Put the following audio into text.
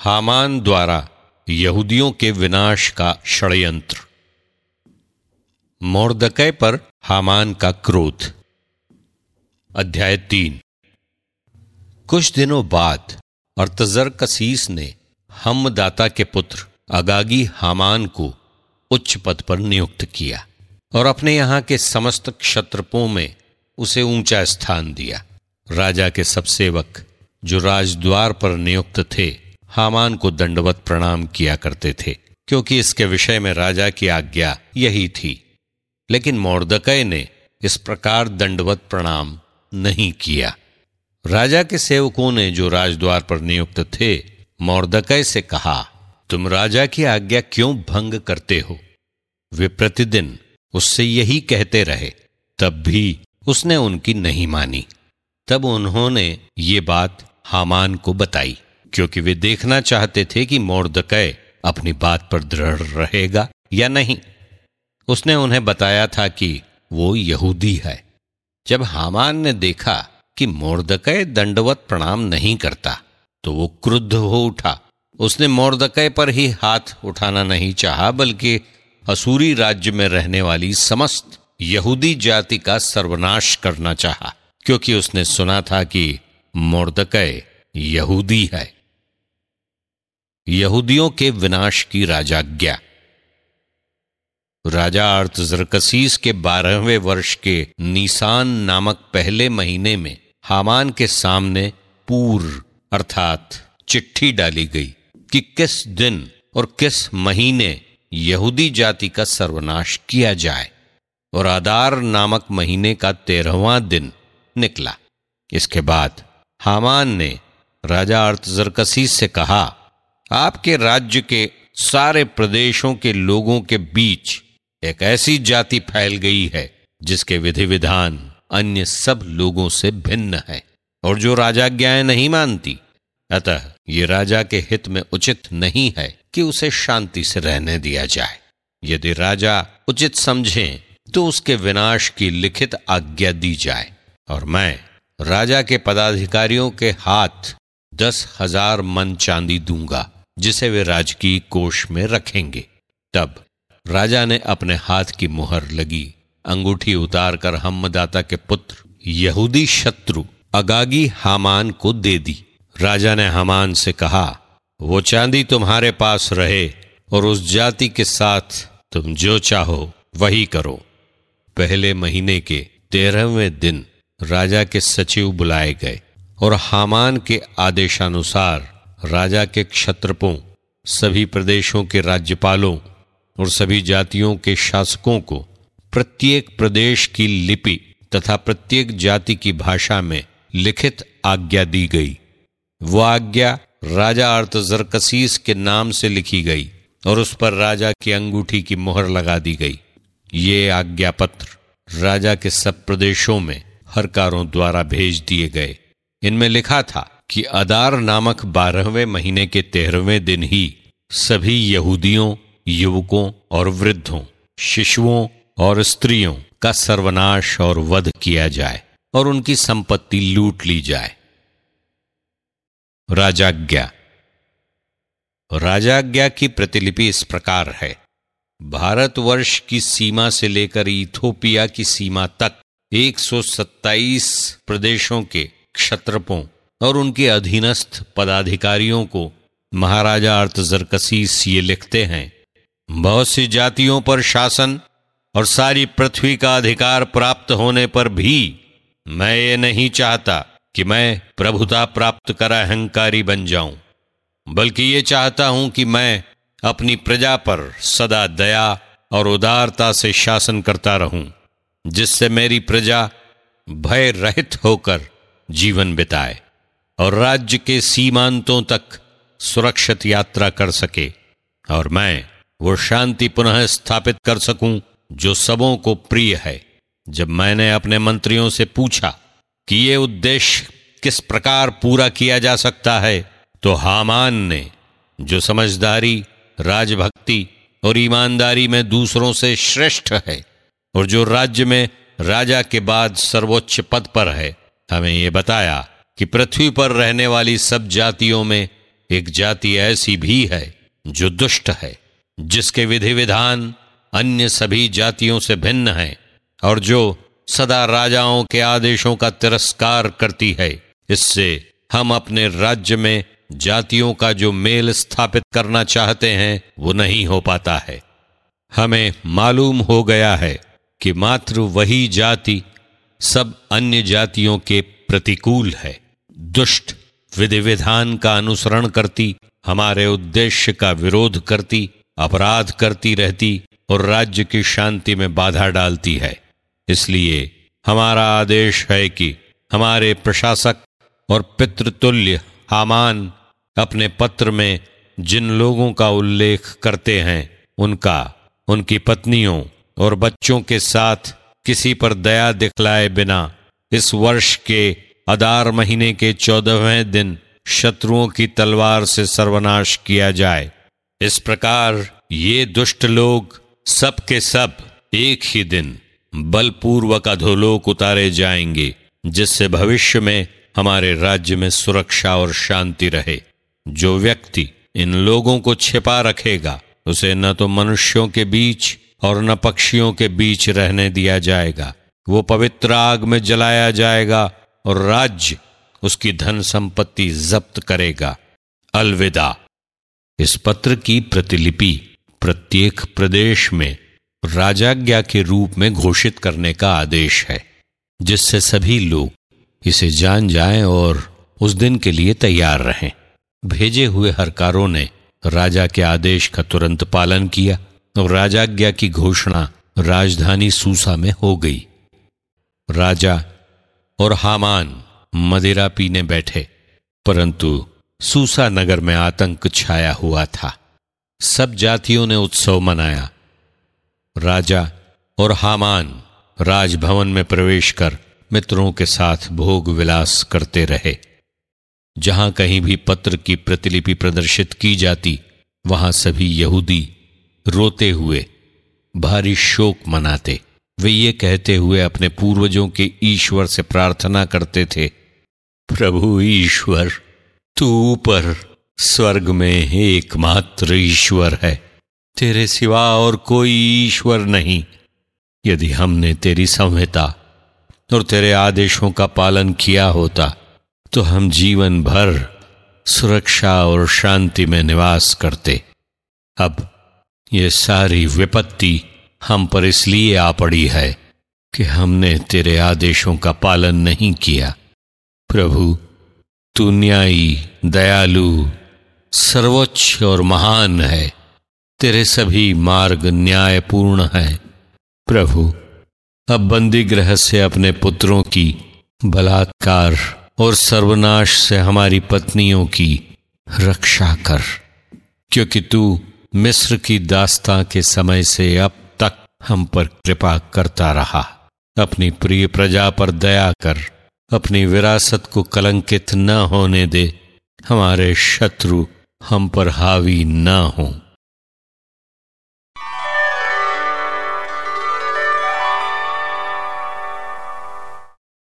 हामान द्वारा यहूदियों के विनाश का षड्यंत्र। मोर्दकै पर हामान का क्रोध। अध्याय 3। कुछ दिनों बाद अर्थजरकसीस ने हम्मदाता के पुत्र अगागी हामान को उच्च पद पर नियुक्त किया और अपने यहाँ के समस्त क्षत्रपों में उसे ऊंचा स्थान दिया। राजा के सब सेवक जो राजद्वार पर नियुक्त थे हामान को दंडवत प्रणाम किया करते थे, क्योंकि इसके विषय में राजा की आज्ञा यही थी। लेकिन मोर्दकै ने इस प्रकार दंडवत प्रणाम नहीं किया। राजा के सेवकों ने जो राजद्वार पर नियुक्त थे मोर्दकै से कहा, तुम राजा की आज्ञा क्यों भंग करते हो? वे प्रतिदिन उससे यही कहते रहे, तब भी उसने उनकी नहीं मानी। तब उन्होंने ये बात हामान को बताई, क्योंकि वे देखना चाहते थे कि मोर्दकै अपनी बात पर दृढ़ रहेगा या नहीं। उसने उन्हें बताया था कि वो यहूदी है। जब हामान ने देखा कि मोर्दकै दंडवत प्रणाम नहीं करता तो वो क्रुद्ध हो उठा। उसने मोर्दकै पर ही हाथ उठाना नहीं चाहा, बल्कि असूरी राज्य में रहने वाली समस्त यहूदी जाति का सर्वनाश करना चाहा, क्योंकि उसने सुना था कि मोर्दकै यहूदी है। यहूदियों के विनाश की राजाज्ञा। राजा अर्थजरकसीस के 12वें वर्ष के नीसान नामक पहले महीने में हामान के सामने पूर्व अर्थात चिट्ठी डाली गई कि किस दिन और किस महीने यहूदी जाति का सर्वनाश किया जाए, और आदार नामक महीने का 13वां दिन निकला। इसके बाद हामान ने राजा अर्थजरकसीस से कहा, आपके राज्य के सारे प्रदेशों के लोगों के बीच एक ऐसी जाति फैल गई है जिसके विधि विधान अन्य सब लोगों से भिन्न है और जो राजाज्ञाएं नहीं मानती। अतः ये राजा के हित में उचित नहीं है कि उसे शांति से रहने दिया जाए। यदि राजा उचित समझे तो उसके विनाश की लिखित आज्ञा दी जाए, और मैं राजा के पदाधिकारियों के हाथ 10,000 मन चांदी दूंगा, जिसे वे राजकीय कोष में रखेंगे। तब राजा ने अपने हाथ की मुहर लगी अंगूठी उतारकर हम्मदाता के पुत्र यहूदी शत्रु अगागी हामान को दे दी। राजा ने हामान से कहा, वो चांदी तुम्हारे पास रहे और उस जाति के साथ तुम जो चाहो वही करो। पहले महीने के 13वें दिन राजा के सचिव बुलाए गए और हामान के आदेशानुसार राजा के क्षत्रपों, सभी प्रदेशों के राज्यपालों और सभी जातियों के शासकों को प्रत्येक प्रदेश की लिपि तथा प्रत्येक जाति की भाषा में लिखित आज्ञा दी गई। वो आज्ञा राजा अर्थजरकसीस के नाम से लिखी गई और उस पर राजा की अंगूठी की मुहर लगा दी गई। ये आज्ञा पत्र राजा के सब प्रदेशों में हरकारों द्वारा भेज दिए गए। इनमें लिखा था कि अदार नामक 12वें महीने के 13वें दिन ही सभी यहूदियों, युवकों और वृद्धों, शिशुओं और स्त्रियों का सर्वनाश और वध किया जाए और उनकी संपत्ति लूट ली जाए। राजाज्ञा। राजाज्ञा की प्रतिलिपि इस प्रकार है। भारतवर्ष की सीमा से लेकर इथोपिया की सीमा तक 127 प्रदेशों के क्षत्रपों और उनके अधीनस्थ पदाधिकारियों को महाराजा अर्थजरकसीस ये लिखते हैं, बहुत सी जातियों पर शासन और सारी पृथ्वी का अधिकार प्राप्त होने पर भी मैं ये नहीं चाहता कि मैं प्रभुता प्राप्त कर अहंकारी बन जाऊं, बल्कि ये चाहता हूं कि मैं अपनी प्रजा पर सदा दया और उदारता से शासन करता रहूं, जिससे मेरी प्रजा भय रहित होकर जीवन बिताए और राज्य के सीमांतों तक सुरक्षित यात्रा कर सके, और मैं वो शांति पुनः स्थापित कर सकूं जो सबों को प्रिय है। जब मैंने अपने मंत्रियों से पूछा कि ये उद्देश्य किस प्रकार पूरा किया जा सकता है, तो हामान ने, जो समझदारी, राजभक्ति और ईमानदारी में दूसरों से श्रेष्ठ है और जो राज्य में राजा के बाद सर्वोच्च पद पर है, हमें ये बताया कि पृथ्वी पर रहने वाली सब जातियों में एक जाति ऐसी भी है जो दुष्ट है, जिसके विधि विधान अन्य सभी जातियों से भिन्न है और जो सदा राजाओं के आदेशों का तिरस्कार करती है। इससे हम अपने राज्य में जातियों का जो मेल स्थापित करना चाहते हैं वो नहीं हो पाता है। हमें मालूम हो गया है कि मात्र वही जाति सब अन्य जातियों के प्रतिकूल है, दुष्ट, विधि विधान का अनुसरण करती, हमारे उद्देश्य का विरोध करती, अपराध करती रहती और राज्य की शांति में बाधा डालती है। इसलिए हमारा आदेश है कि हमारे प्रशासक और पितृतुल्य हामान अपने पत्र में जिन लोगों का उल्लेख करते हैं उनका उनकी पत्नियों और बच्चों के साथ किसी पर दया दिखलाए बिना इस वर्ष के अदार महीने के 14वें दिन शत्रुओं की तलवार से सर्वनाश किया जाए। इस प्रकार ये दुष्ट लोग सब के सब एक ही दिन बलपूर्वक अधोलोक उतारे जाएंगे, जिससे भविष्य में हमारे राज्य में सुरक्षा और शांति रहे। जो व्यक्ति इन लोगों को छिपा रखेगा उसे न तो मनुष्यों के बीच और न पक्षियों के बीच रहने दिया जाएगा। वो पवित्र आग में जलाया जाएगा और राज्य उसकी धन संपत्ति जब्त करेगा। अलविदा। इस पत्र की प्रतिलिपि प्रत्येक प्रदेश में राजाज्ञा के रूप में घोषित करने का आदेश है, जिससे सभी लोग इसे जान जाएं और उस दिन के लिए तैयार रहें। भेजे हुए हरकारों ने राजा के आदेश का तुरंत पालन किया और राजाज्ञा की घोषणा राजधानी सूसा में हो गई। राजा और हामान मदिरा पीने बैठे, परंतु सूसा नगर में आतंक छाया हुआ था। सब जातियों ने उत्सव मनाया। राजा और हामान राजभवन में प्रवेश कर मित्रों के साथ भोग विलास करते रहे। जहां कहीं भी पत्र की प्रतिलिपि प्रदर्शित की जाती, वहां सभी यहूदी रोते हुए भारी शोक मनाते। वे ये कहते हुए अपने पूर्वजों के ईश्वर से प्रार्थना करते थे, प्रभु ईश्वर, तू ऊपर स्वर्ग में एकमात्र ईश्वर है, तेरे सिवा और कोई ईश्वर नहीं। यदि हमने तेरी संहिता और तेरे आदेशों का पालन किया होता तो हम जीवन भर सुरक्षा और शांति में निवास करते। अब ये सारी विपत्ति हम पर इसलिए आ पड़ी है कि हमने तेरे आदेशों का पालन नहीं किया। प्रभु, तू न्यायी, दयालु, सर्वोच्च और महान है। तेरे सभी मार्ग न्यायपूर्ण है। प्रभु, अब बंदी गृह से अपने पुत्रों की बलात्कार और सर्वनाश से हमारी पत्नियों की रक्षा कर, क्योंकि तू मिस्र की दास्तां के समय से अब तक हम पर कृपा करता रहा। अपनी प्रिय प्रजा पर दया कर, अपनी विरासत को कलंकित न होने दे। हमारे शत्रु हम पर हावी न हों।